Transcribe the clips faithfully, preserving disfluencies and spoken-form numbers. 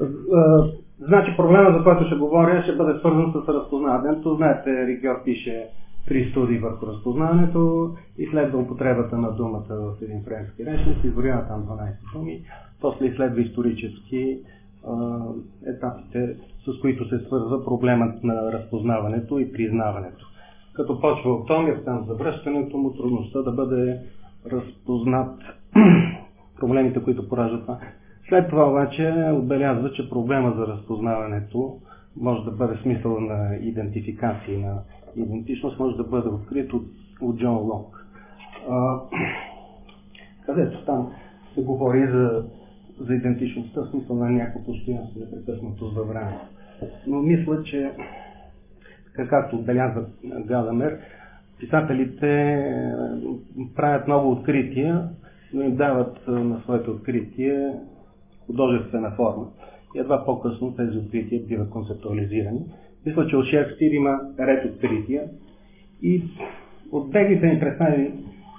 Значи проблема, за който ще говоря, ще бъде свързан с разпознаването. Знаете, Рикьор пише три студии върху разпознаването, изследва употребата на думата в един френски речник, изборява там дванайсет думи, после изследва исторически а, етапите, с които се свързва проблемът на разпознаването и признаването. Като почва от Томир, там за връщането му, трудността да бъде разпознат, проблемите, които пораждат това. След това обаче отбелязва, че проблема за разпознаването може да бъде смисъл на идентификация, на идентичност, може да бъде открит от, от Джон Лок. А, където там се говори за, за идентичността, в смисъл на някакво постоянство, непрекъснато за време. Но мисля, че както отбелязва Галамер, писателите правят много открития, но им дават на своите открития художествена форма. И едва по-късно тези открития биват концептуализирани. Мисля, че от Шекспир има ред открития и от беглите ни представи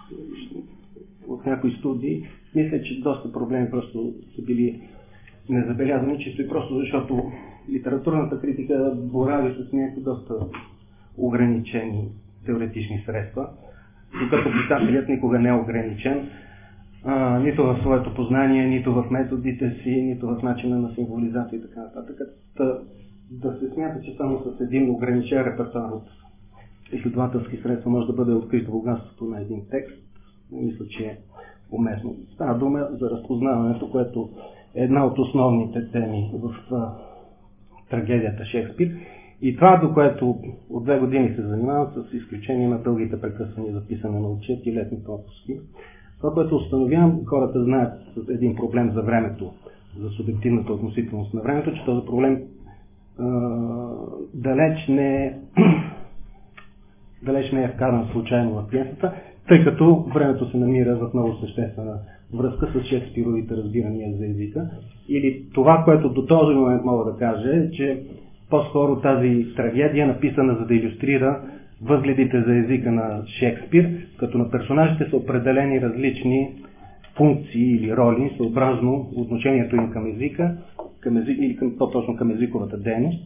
от някои студии, мисля, че доста проблеми просто са били незабелязани, чисто и просто защото литературната критика борави с някакви доста ограничени теоретични средства, докато писателят никога не е ограничен, а, нито в своето познание, нито в методите си, нито в начина на символизация и така нататък. Да, да се смята, че само с един ограничен репертуар от изследователски средства може да бъде открито богатството на един текст, мисля, че е уместно. Става дума за разпознаването, което е една от основните теми в а, трагедията Шекспир. И това, до което от две години се занимавам, с изключение на дългите прекъсвания за писане на отчет и летните отпуски. Това, което установявам, хората знаят един проблем за времето, за субективната относителност на времето, че този проблем а, далеч не е далеч не е вкаран случайно в пиесата, тъй като времето се намира в много съществена връзка с Шекспировите разбирания за езика. Или това, което до този момент мога да кажа, е, че по-скоро тази трагедия, написана за да илюстрира възгледите за езика на Шекспир, като на персонажите са определени различни функции или роли, съобразно отношението им към езика, към език, или към, по-точно към езиковата дейност.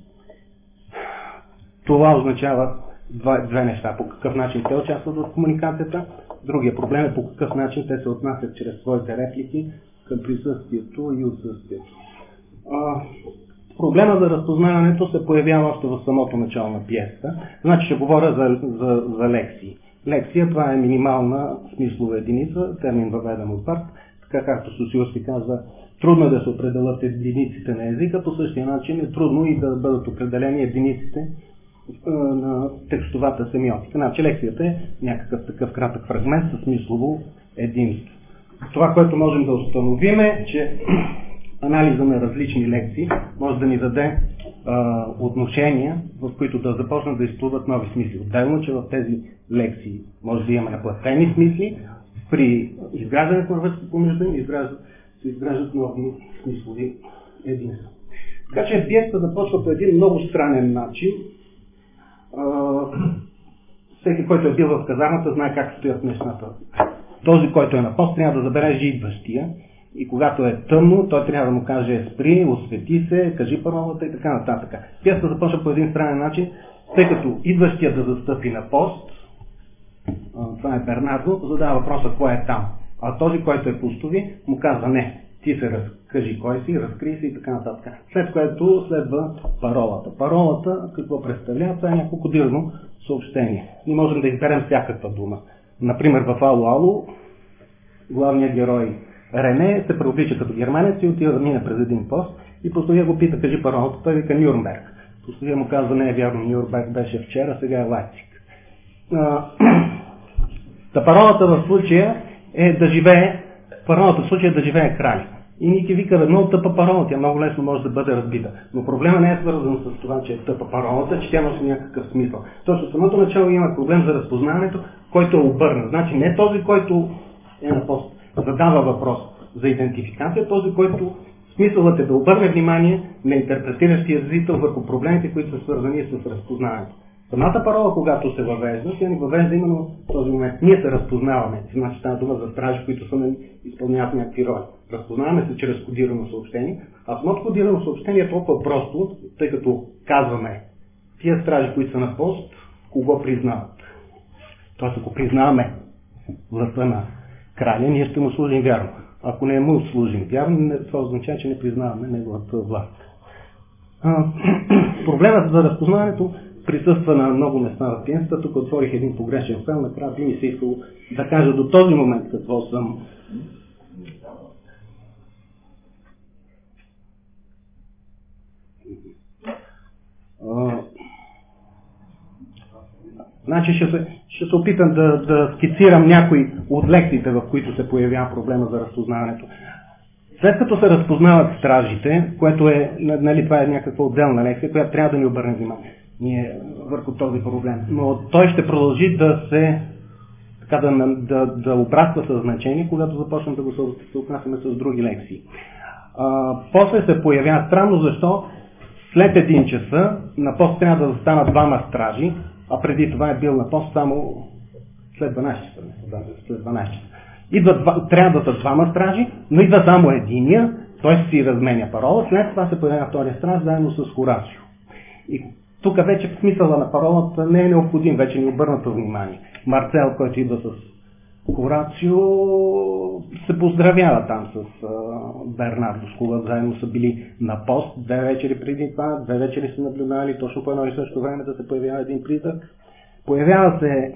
Това означава два, две неща. По какъв начин те участват в комуникацията. Другия проблем е по какъв начин те се отнасят чрез своите реплики към присъствието и отсъствието. А, проблема за разпознаването се появява още в самото начало на пиесата. Значи ще говоря за, за, за лекции. Лекция, това е минимална смислова единица, термин въведен от Барт, така както Сосиурски казва, трудно е да се определят единиците на езика, по същия начин е трудно и да бъдат определени единиците на текстовата семиотика. Значи лекцията е някакъв такъв кратък фрагмент със смислово единство. Това, което можем да установим е, че анализа на различни лекции може да ни даде а, отношения, в които да започнат да изплуват нови смисли. Отделно, че в тези лекции може да имаме наплатени смисли, при изграждането на връзки помежду им изграждат, се изграждат нови смислови единства. Така че пиесата започва по един много странен начин. Uh, всеки, който е бил в казармата, знае как стоят нещата. Този, който е на пост, трябва да забележи идващия и когато е тъмно, той трябва да му каже спри, освети се, кажи паролата и така нататък. Пиесата започва по един странен начин, тъй като идващия да застъпи на пост, uh, това е Бернардо, задава въпроса кой е там. А този, който е пустови, му казва не, ти се разкажи кой си, разкри се и така нататък. След което следва паролата. Паролата какво представлява? Това е някакво кодирано съобщение. Ние можем да изберем всякаква дума. Например, в Ало Ало главният герой Рене се преоблича като германец и отива да мине през един пост и Пустовия го пита, кажи паролата, той вика Нюрнберг. Пустовия му казва, не е вярно, Нюрнберг беше вчера, сега е Лайпциг. Та паролата в случая е да живее, паролата в случая е да живее край. И Ники вика, много тъпа парола, тя много лесно може да бъде разбита. Но проблема не е свързан с това, че е тъпа паролата, че тя носи някакъв смисъл. Точно в самото начало има проблем за разпознаването, който е обърнат. Значи не този, който е на пост, задава въпрос за идентификация, този, който смисълът е да обърне внимание на интерпретиращия зрител върху проблемите, които са свързани с разпознаването. Самата парола, когато се въвежда, тя ни въвежда именно в този момент. Ние се разпознаваме. Значи става дума за стражи, които са изпълняват някакви роли. Разпознаваме се чрез кодирано съобщение. А самото кодирано съобщение е толкова просто, тъй като казваме тия стражи, които са на пост, кого признават. Тоест, ако признаваме властта на краля, ние ще му служим вярно. Ако не му служим вярно, това означава, че не признаваме неговата власт. А, проблемът за разпознаването присъства на много места в пиесата. Тук отворих един погрешен файл, накрая би ми се искало да кажа до този момент какво съм. А, значи ще се, ще се опитам да, да скицирам някои от лекциите, в които се появява проблема за разпознаването. След като се разпознават стражите, което е, нали, това е някаква отделна лекция, която трябва да ни обърне внимание ние върху този проблем. Но той ще продължи да се така да, да, да обраства със значение, когато започнем да го се отнасяме с други лекции. А, после се появява странно защо след един часа на пост трябва да застанат двама стражи, а преди това е бил на пост само след дванайсет часа. Да, след дванайсет часа. Идват, трябва да са двама стражи, но идва само единия, той си разменя парола, след това се появява втория страж заедно с Хорацио. И тук вече в смисъла на паролата не е необходим, вече ни обърнато внимание. Марцел, който идва с Хорацио, се поздравява там с а, Бернардо, с когато заедно са били на пост, две вечери преди това, две вечери са наблюдавали точно по едно и също време да се появява един призрак. Появява се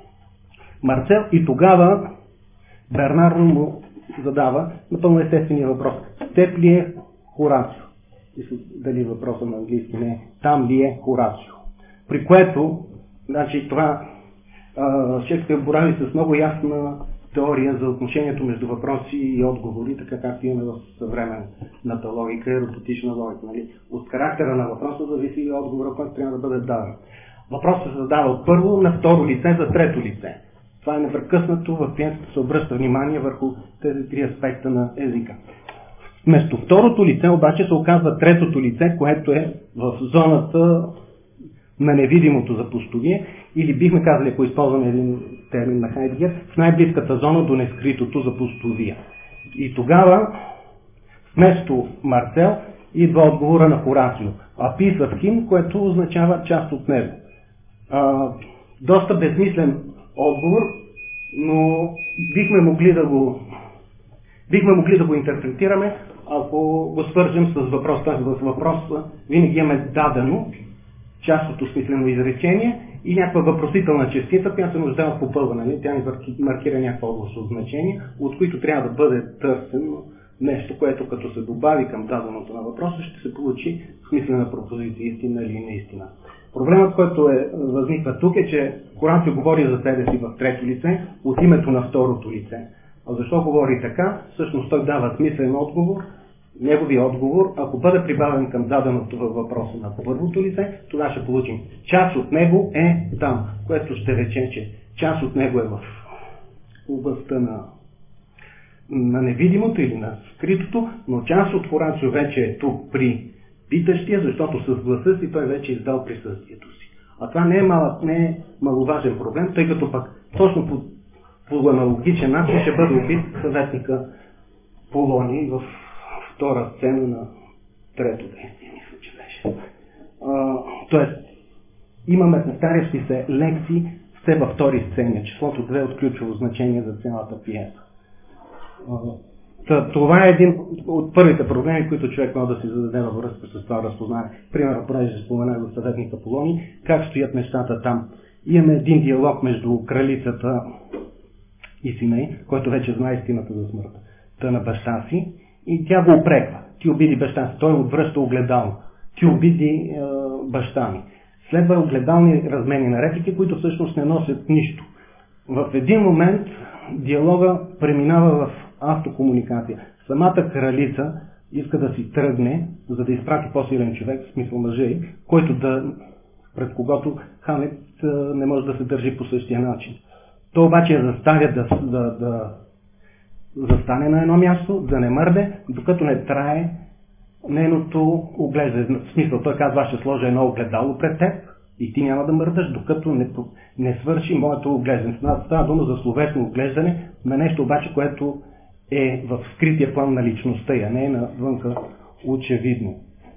Марцел и тогава Бернардо му задава напълно естествения въпрос. Теб ли е Хорацио? Дали въпроса на английски не е. Там ли е Хорацио? При което, значи това Шекспир борави с много ясна теория за отношението между въпроси и отговори, така както имаме в съвременната логика и роботична логика. Нали? От характера на въпроса зависи и отговора, който трябва да бъде даден. Въпросът се задава от първо на второ лице за трето лице. Това е непрекъснато, в пиесата се обръща внимание върху тези три аспекта на езика. Вместо второто лице обаче се оказва третото лице, което е в зоната на невидимото запустовие, или бихме казали, ако използваме един термин на Хайдегер, в най-близката зона до нескритото запустовие. И тогава вместо Марцел идва отговора на Хорацио, а piece of him, което означава част от него. А, доста безсмислен отговор, но бихме могли да го бихме могли да го интерпретираме, ако го свържем с въпрос. Тази въпрос винаги имаме дадено част от осмислено изречение и някаква въпросителна частица, която се нуждава в попълване. Тя ни маркира някакво областно значение, от които трябва да бъде търсено нещо, което като се добави към даденото на въпроса, ще се получи смислена пропозиция, истина или неистина. Проблемът, който е, възниква тук е, че Хорацио говори за себе си в трето лице, от името на второто лице. А защо говори така? Всъщност той дава смислен отговор. Неговия отговор, ако бъде прибавен към даденото във въпроса на първото лице, тогава ще получим част от него е там, което ще рече, че част от него е в областта на, на невидимото или на скритото, но част от Хорацио вече е тук при питащия, защото с гласа си той вече издал присъствието си. А това не е, малък, не е маловажен проблем, тъй като пък точно по, по аналогичен начин ще бъде убит съветника Полоний в втора сцена на трето действие, мисля, че беше. А, тоест, имаме повтарящи се лекции все във втори сцени. Числото две от ключово значение за цялата пиеса. А, това е един от първите проблеми, които човек може да си зададе във връзка с това разпознаване. Примерно, понеже споменах за съветника Полоний, как стоят нещата там. Имаме един диалог между кралицата и сина й, който вече знае истината за смъртта на баща си, и тя го упреква. Ти обиди баща си. Той отвръща огледално. Ти обиди е, баща ми. Следва огледални размени на реплики, които всъщност не носят нищо. В един момент диалога преминава в автокомуникация. Самата кралица иска да си тръгне, за да изпрати по-силен човек, в смисъл мъже, който да, пред когото Хамлет не може да се държи по същия начин. То обаче я заставя да, да, да застане на едно място, да не мърде, докато не трае нейното оглеждане. В смисъл, той казва, ще сложа едно огледало пред теб И ти няма да мърдаш, докато не, не свърши моето оглеждане. Става дума за словесно оглеждане на нещо обаче, което е в скрития план на личността, а не е навънка очевидно.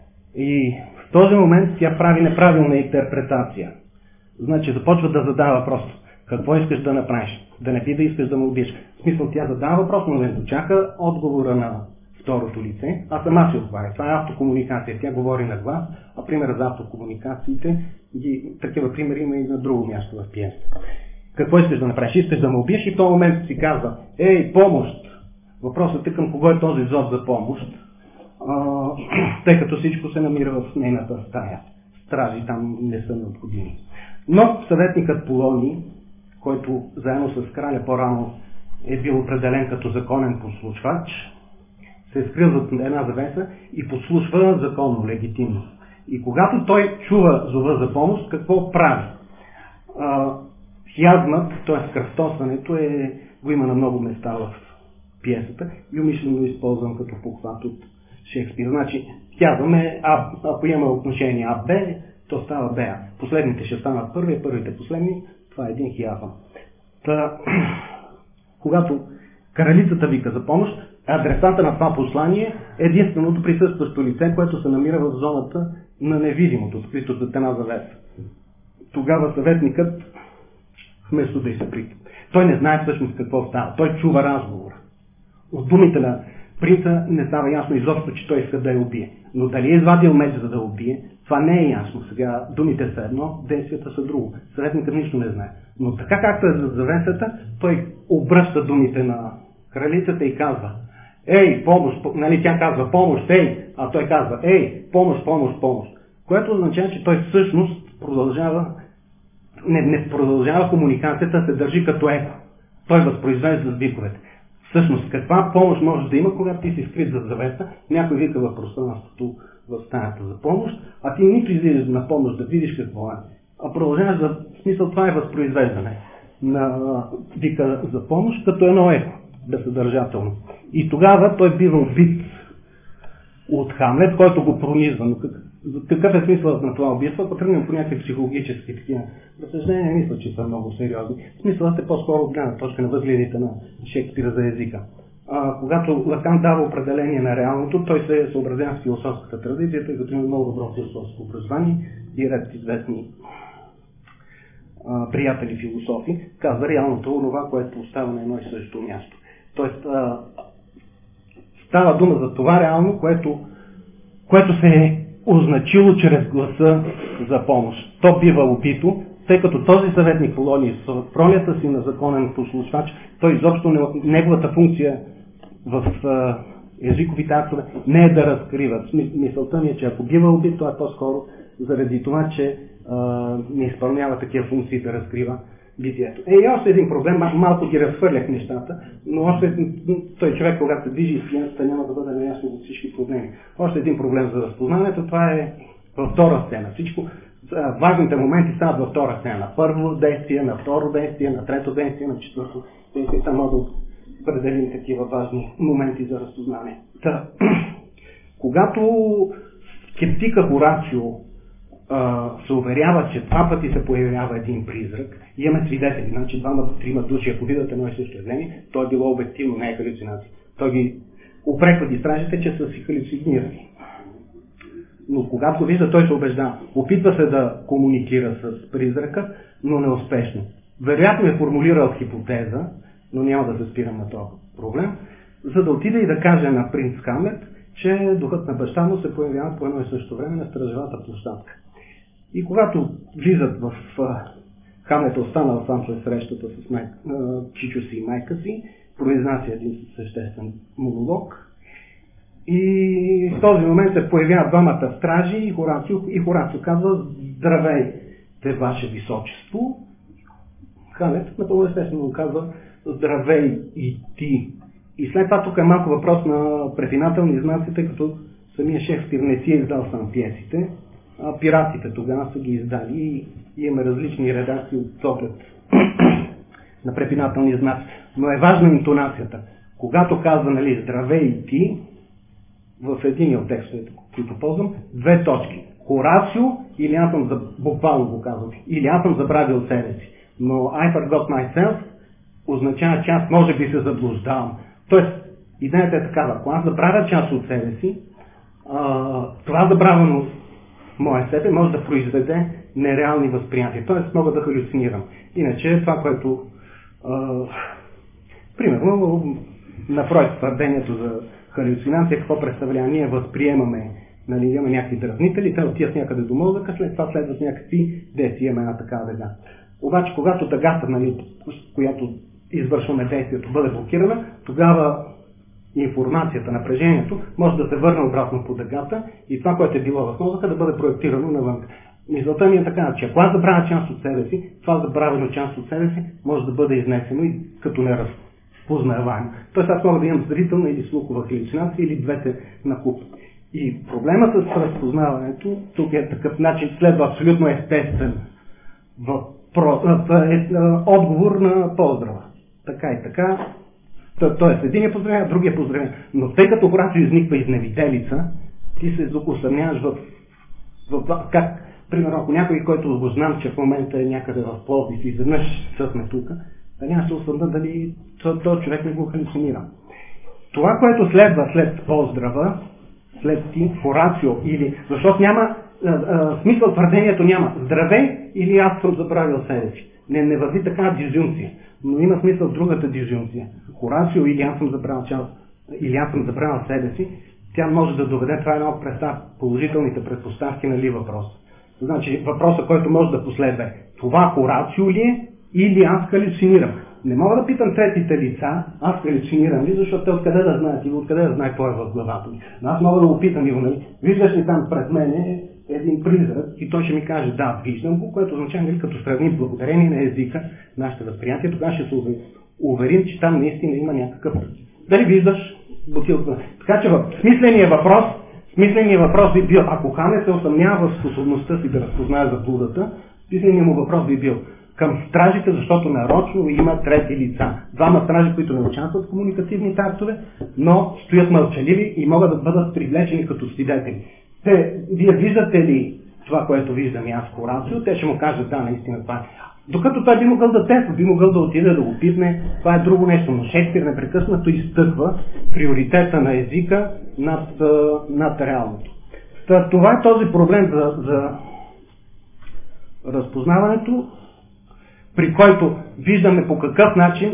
И в този момент тя прави неправилна интерпретация. Значи започва да задава въпрос. Какво искаш да направиш? Да не ти да искаш да ме убиеш. В смисъл, тя задава въпрос, но не дочака отговора на второто лице, а сама си отговаря. Това е автокомуникация. Тя говори на глас, а пример за автокомуникациите, ги, такива примери има и на друго място в пиесата. Какво искаш да направиш? Искаш да ме убиеш и в този момент си казва: ей, помощ! Въпросът е към кого е този зов за помощ, а, тъй като всичко се намира в нейната стая. Стражи там не са необходими. Но съветникът Полоний, който заедно с краля по-рано е бил определен като законен послушвач, се е скрил зад една завеса и послушва законно, легитимно. И когато той чува зова за помощ, какво прави? А, хиазмът, т.е. кръстосването, е, го има на много места в пиесата и умишлено използвам като похват от Шекспир. Значи, хиазъм е, а, ако има отношение А-Б, то става Б. Последните ще станат първи, първите последни. Това е един хиазъм. Та, когато кралицата вика за помощ, адресата на това послание е единственото присъстващо лице, което се намира в зоната на невидимото, скрито зад една завеса. Тогава съветникът, вместо да изприка, той не знае всъщност какво става. Той чува разговора. От думите на принца не става ясно изобщо, че той иска да я убие. Но дали е извадил меч за да убие, това не е ясно. Сега думите са едно, действията са друго. Съветникът нищо не знае. Но така както е за завесата, той обръща думите на кралицата и казва: ей, помощ, нали, тя казва помощ, ей, а той казва: ей, помощ, помощ, помощ. Което означава, че той всъщност продължава, не, не продължава комуникацията, се държи като еко. Той възпроизвежда звуковете. Всъщност, каква помощ може да има, когато ти си скрит зад завеса, някой вика в пространството, в стаята за помощ, а ти нито излизаш на помощ да видиш какво е, а продължаваш да... В смисъл, това е възпроизвеждане на вика за помощ, като едно еко, безсъдържателно. И тогава той бива убит от Хамлет, който го пронизва. Но как, какъв е смисълът на това убийство? Ако тръгнем по някакви психологически такива разсъждения, мисля, че са много сериозни. Смисълът е по-скоро от гледна точка на възгледите на Шекспира за езика. А, когато Лакан дава определение на реалното, той се съобразява с философската традиция, тъй като има много добро философско образование и ред известни а, приятели философи, казва реалното е онова, което остава на едно и също място. Тоест, а, става дума за това реално, което, което се е означило чрез гласа за помощ. То бива убито, тъй като този съветник Полоний в ролята си на законен послушвач, той изобщо не, неговата функция в а, езиковите актове не е да разкрива. Мисълта ми е, че ако бива убит, то е по-скоро заради това, че а, не изпълнява такива функции да разкрива битието. Е, и още един проблем, малко ги разхвърлях нещата, но още той човек, когато се движи из пиесата, няма да бъде наясно за всички проблеми. Още един проблем за разпознаването, това е във втора сцена. Всичко, важните моменти стават във втора сцена. Първо действие, на второ действие, на трето действие, на четвърто действие. Там могат да определим такива важни моменти за разпознаване. Та, когато скептика Хорацио се уверява, че два пъти се появява един призрак, и имаме свидетели, значи двама, трима души, ако видят едно и също явление, то е било обективно, не е халюцинация. Той ги упреква ги стражите, че са си халюцинирани. Но когато го вижда, той се убеждава. Опитва се да комуникира с призрака, но неуспешно. Вероятно е формулирал хипотеза, но няма да се спирам на този проблем, за да отиде и да каже на принц Хамлет, че духът на баща му се появява по едно и също време на стражевата площадка. И когато влизат в Хамлет, останал сам след срещата с май... чичо си и майка си, произнася един съществен монолог. И в този момент се появяват двамата стражи и Хорацио, и Хорацио казва: здравейте, ваше височество. Хамлет напълно естествено го казва: здравей и ти. И след това тук е малко въпрос на префинателни знаци, тъй като самия Шекспир не си е издал сам пиесите, а пиратите тогава са ги издали и имаме различни редакции от оглед на префинателни знаци. Но е важна интонацията. Когато казва, нали, здравей и ти, в един от текстовете, които ползвам, две точки. Хорацио или аз съм, буквално го казвам, или аз съм забравил себе си. Но I forgot myself означава, че аз може би се заблуждавам. Тоест, идеята е такава, ако аз забравя част от себе си, а, това забравено мое себе може да произведе нереални възприятия. Тоест, мога да халюцинирам. Иначе това, което а, примерно на Фройд твърдението за халюцинация, какво представлява? Ние възприемаме, нали, имаме някакви дразнители, те отиват някъде до мозъка, след това следват някакви действия, имаме една такава дъга. Обаче, когато дъгата, нали, която извършваме действието, бъде блокирана, тогава информацията, напрежението може да се върне обратно по дъгата и това, което е било в мозъка, да бъде проектирано навън. Мисълта ми е така, че ако аз забравя част от себе си, това забравено част от себе си може да бъде изнесено и като неразпознаваемо. Тоест аз мога да имам зрителна или слухова халюцинация или двете накуп. И проблемът с разпознаването тук е такъв начин, следва абсолютно естествен въпрос, е, отговор на поздрава. Така и така. Тоест, един е поздравен, другия е поздравен. Но тъй като Хорацио изниква изневиделица, ти се усъмняваш в, в, в как, примерно, ако някой, който го знам, че в момента е някъде в Пловдив и изведнъж съсме тук, да няма се усъмна дали този човек не го халюцинира. Това, което следва след поздрава, след ти, Хорацио, или... Защото няма... А, а, смисъл твърдението няма. Здравей или аз съм забравил себе си. Не, не върви така дизюнкция. Но има смисъл в другата дизюнкция. Хорацио или аз съм забравил част, или аз съм забравил себе си, тя може да доведе, това е една от представ, положителните предпоставки, нали, въпрос. Значи въпросът, който може да последва е, това Хорацио ли е или аз халюцинирам? Не мога да питам третите лица, аз халюцинирам ли, защото те откъде да знаят и откъде да знае кой е в главата ми. Но аз мога да го питам и го, нали, виждаш ли там пред мене един призрак и той ще ми каже да, виждам го, което означава, нали, като сравним благодарение на езика, нашите възприятия, тогава ще се уверим, че там наистина има някакъв... Дали виждаш бутилка? Така че в смисления въпрос, смисления въпрос би бил, ако Хане се усъмнява в способността си да разпознае заблудата, смисленият му въпрос би бил към стражите, защото нарочно има трети лица. Двама стражи, които не участват в комуникативните актове, но стоят мълчаливи и могат да бъдат привлечени като свидетели. Те, вие виждате ли това, което виждам и аз Хорацио, те ще му кажат да, наистина това е. Докато той би могъл да тества, би могъл да отиде да го пипне, това е друго нещо, но Шекспир непрекъснато изтъква приоритета на езика над, над реалното. Това е този проблем за, за разпознаването, при който виждаме по какъв начин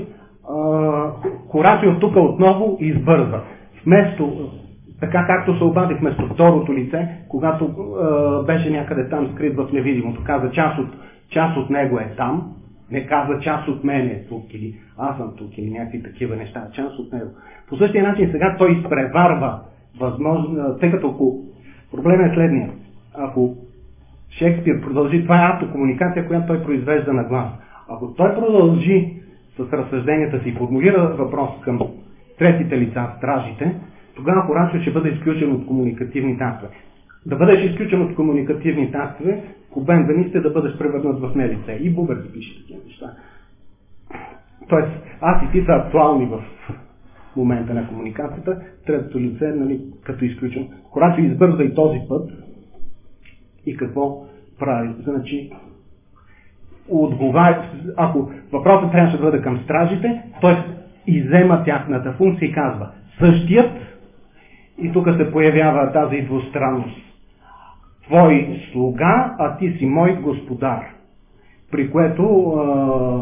Хорацио тук отново избързва. Вместо, така както се обади вместо второто лице, когато а, беше някъде там скрит в невидимото, каза част от, част от него е там, не каза част от мен е тук или аз съм тук или някакви такива неща, част от него. По същия начин сега той изпреварва възможно, тъй като ако проблемът е следния, ако Шекспир продължи, това е автокомуникация, която той произвежда на глас. Ако той продължи с разсъжденията си и формулира въпрос към третите лица, стражите, тогава Хорацио ще бъде изключен от комуникативните актове. Да бъдеш изключен от комуникативните актове, обенвани сте да бъдеш превърнат в нелице. И Бубер си пише такива неща. Тоест, аз и ти са актуални в момента на комуникацията, третото лице, нали, като изключен. Хорацио избързва и този път. И какво прави? Значи, отговаря, ако въпросът трябваше да бъде към стражите, той иззема тяхната функция и казва същият, и тук се появява тази двустранност. Твой слуга, а ти си мой господар. При което а,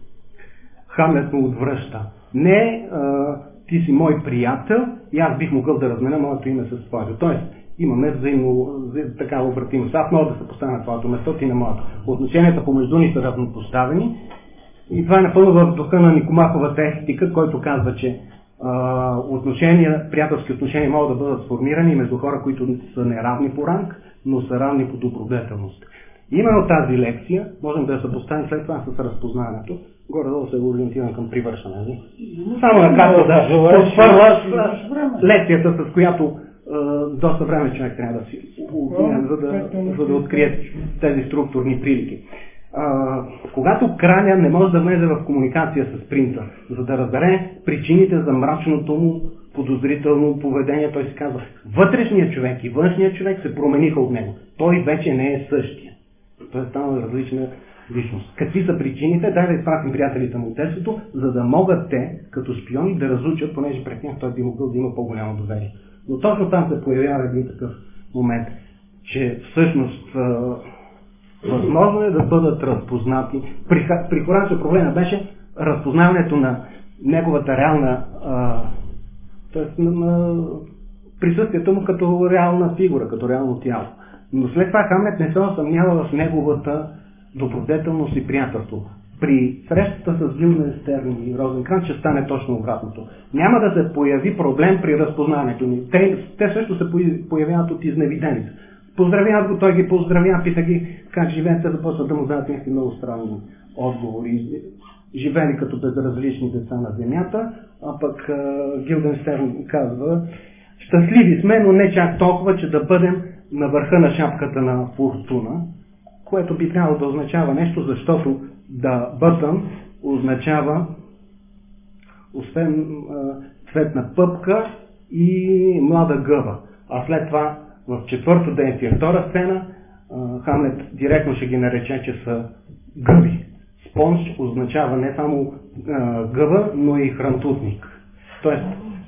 Хамлет му отвръща. Не, а, ти си мой приятел и аз бих могъл да разменя моето име с твоето. Тоест, имаме взаимно такава обратимост. Аз мога да се поставя на твоето место, ти на моето. Отношенията помежду ни са равнопоставени и това е напълно в духа на Никомаховата етика, който казва, че а, отношения, приятелски отношения могат да бъдат сформирани между хора, които са неравни по ранг, но са равни по добродетелност. Именно тази лекция можем да я съпоставим след това с разпознаването. Горе-долу се ориентирам към привършване. Само накратко да подпърваш лекцията, с която Uh, доста време човек трябва да си убием, за да, за да открие тези структурни прилики. Uh, когато краня не може да влезе в комуникация с принца, за да разбере причините за мрачното му подозрително поведение, той си казва, вътрешният човек и външният човек се промениха от него. Той вече не е същия. Той е станал различна личност. Какви са причините? Дай да изпратим приятелите на Отечеството, за да могат те, като шпиони, да разучат, понеже пред тях той би могъл да има по-голямо доверие. Но точно там се появява един такъв момент, че всъщност възможно е да бъдат разпознати. При, при Хорацио проблема беше разпознаването на неговата реална, т.е. на, на присъствието му като реална фигура, като реално тяло. Но след това Хамлет не се съмнява в неговата добродетелност и приятелство. При срещата с Гилденстерн и Розенкранц ще стане точно обратното. Няма да се появи проблем при разпознаването ни. Те, те също се появяват от изневиденица. Поздравяват го, той ги поздравя, пита ги как живеете, започват да му дадат някакви много странни отговори. Живели като безразлични деца на земята, а пък Гилденстерн казва, щастливи сме, но не чак толкова, че да бъдем на върха на шапката на фортуна, което би трябвало да означава нещо, защото да бътън означава освен цветна пъпка и млада гъба. А след това в четвърто действие, втора сцена, Хамлет директно ще ги нарече, че са гъби. Спонж означава не само а, гъба, но и хрантутник. Тоест,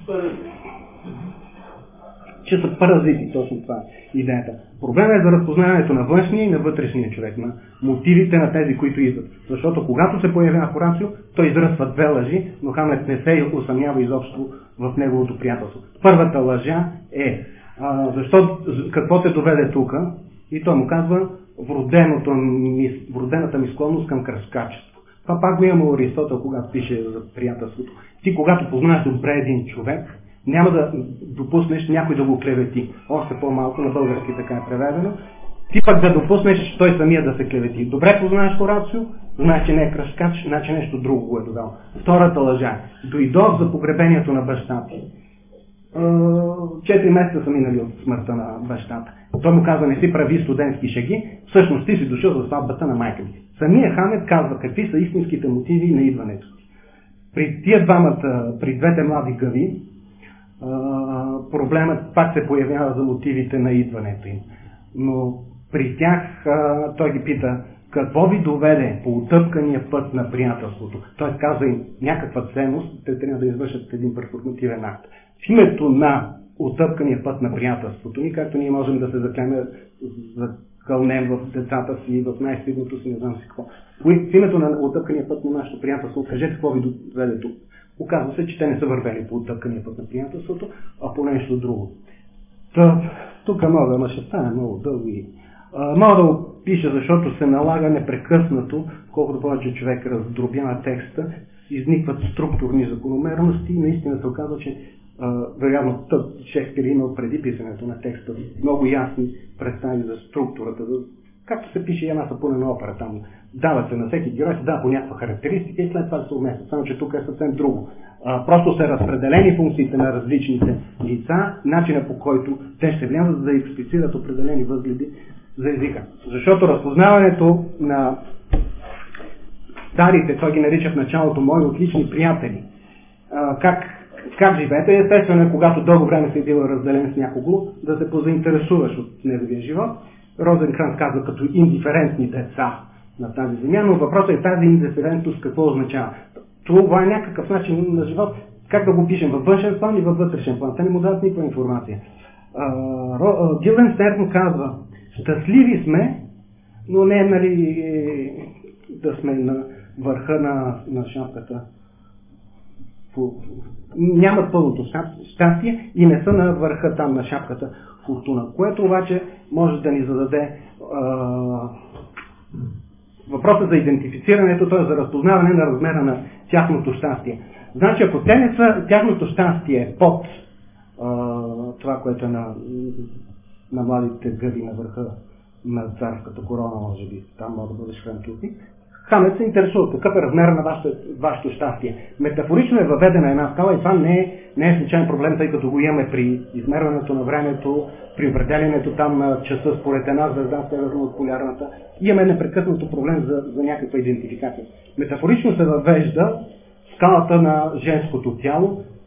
че са паразити, точно това е идеята. Проблемът е за разпознаването на външния и на вътрешния човек, на мотивите на тези, които идват. Защото когато се появява Хорацио, той изръсва две лъжи, но Хамлет не се усъмнява изобщо в неговото приятелство. Първата лъжа е, а, защо, какво те доведе тук? И той му казва, ми, вродената ми склонност към кръскачество. Това пак го има Аристотел, когато пише за приятелството. Ти, когато познаеш добре един човек, няма да допуснеш някой да го клевети. Още по-малко, на български така е преведено. Ти пък да допуснеш той самия да се клевети. Добре познаеш Хорацио, знаеш, че не е кръскач, значи нещо друго го е додал. Втората лъжа. Дойдох за погребението на баща ти. Четири месеца са минали от смъртта на бащата. Той му казва, не си прави студентски шеги, всъщност ти си дошъл за сватбата на майка ми. Самия Хамлет казва какви са истинските мотиви на идването си. При тия двамата, при двете млади гъви, проблемът пак се появява за мотивите на идването им. Но при тях той ги пита, какво ви доведе по утъпкания път на приятелството? Той казва им някаква ценност, те трябва да извършат един перформативен акт. В името на утъпкания път на приятелството ни, както ние можем да се заклеме, закълнем в децата си, в най-стидното си, не знам си какво. В името на утъпкания път на нашето приятелство, кажете какво ви доведе тук. Оказва се, че те не са вървели по утъпкания път на приятелството, а по нещо друго. Та, тук мога, ама ще стане много дълго и мога да го пиша, защото се налага непрекъснато, колкото повече човек раздробява текста, изникват структурни закономерности и наистина се оказва, че вероятно Шекспир имал преди писането на текста много ясни представи за структурата, за, както се пише една сапунена опера там. Дават се на всеки герой, се дава по някаква характеристика и след това се уместват. Само че тук е съвсем друго. А, просто са разпределени функциите на различните лица, начина по който те ще влязат, за да експлицират определени възгледи за езика. Защото разпознаването на старите, той ги нарича в началото мои отлични приятели, а, как Как живеете? Естествено, когато дълго време си бил разделен с някого, да се позаинтересуваш от неговия живот. Розенкранц казва като индиферентни деца на тази земя, но въпросът е тази индиферентност какво означава. Това е някакъв начин на живот. Как да го пишем във външен план и във вътрешен план? Те не му дадат никаква информация. Гилденстерн казва, щастливи сме, но не нали да сме на върха на, на шапката. Нямат пълното щастие и не са на върха там на шапката фортуна, което обаче може да ни зададе а, въпроса за идентифицирането, т.е. за разпознаване на размера на тяхното щастие. Значи, ако те не са, тяхното щастие под а, това, което е на, на младите гъби на върха на царската корона, може би, там може да бъдеш хрантутник, Хамлет се интересува какъв е размера на вашето, вашето щастие. Метафорично е въведена една скала и това не е, не е случайен проблем, тъй като го имаме при измерването на времето, при определянето там на часа според една звезда, северно от полярната. Имаме непрекъснато проблем за, за някаква идентификация. Метафорично се въвежда скалата на женското тяло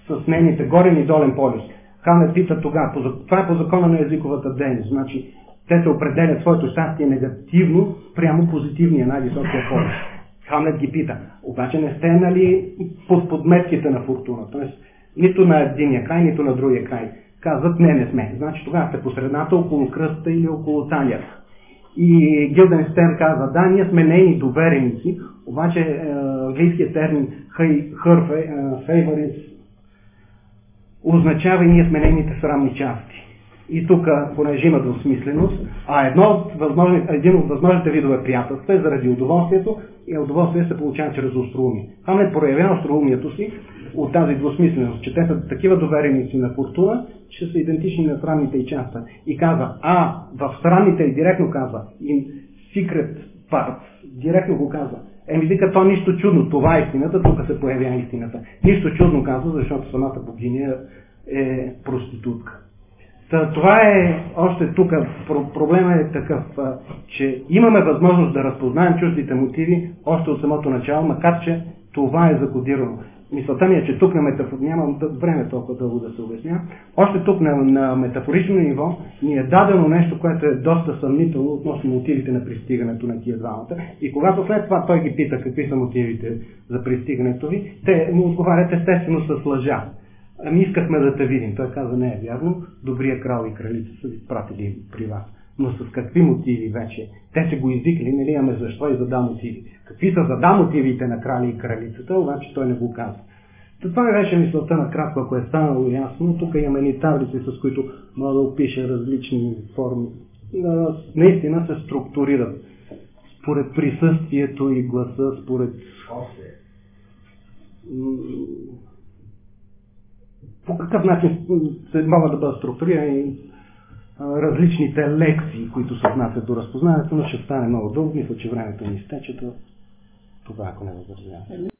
с нейните горен и долен полюс. Хамлет пита тогава, това е по закона на езиковата дейност, значи те се определят своето щастие негативно прямо позитивния, най-високия полюс. Хамлет ги пита, обаче не сте нали под подметките на фортуна, т.е. нито на единия край, нито на другия край. Казват, не, не сме. Значи тогава сте посредната около кръста или около талията. И Гилденстерн казва, да, ние сме нейни довереници, обаче е, английският термин favorites означава и ние сме нейните срамни части. И тук, понеже има двусмисленост, а едно от възможни, един от възможните видове приятелства е заради удоволствието и удоволствие се получава чрез остроумие. Хамлет проявява остроумието си от тази двусмисленост, че те са такива довереници на фортуна, че са идентични на срамните и части. И казва, а в срамните и директно казва, in secret parts, директно го казва. Еми вика, то нищо чудно, това е истината, тук се появява истината. Нищо чудно казва, защото самата богиня е проститутка. Та, това е още тук, проблема е такъв, че имаме възможност да разпознаем чуждите мотиви още от самото начало, макар че това е закодирано. Мисълта ми е, че тук на метафор... нямам време толкова дълго да се обясня. Още тук на, на метафорично ниво ни е дадено нещо, което е доста съмнително относно мотивите на пристигането на тия двамата. И когато след това той ги пита какви са мотивите за пристигането ви, те му отговарят естествено с лъжа. Ами искахме да те видим. Той каза, не е вярно, добрия крал и кралица са ви пратили при вас. Но с какви мотиви вече? Те се го извикали, нали имаме защо и зада мотиви. Какви са зада мотивите на крали и кралицата, обаче той не го казва. Това беше мисълта на кратко, ако е станало ясно. Тук имаме ни таблици, с които мога да опиша различни форми. Наистина се структурират според присъствието и гласа, според... По какъв начин се могат да бъдат структурирани различните лекции, които се отнасят до разпознаването, но ще стане много дълго. Мисля, че времето ни изтече. Това, ако не възразявам.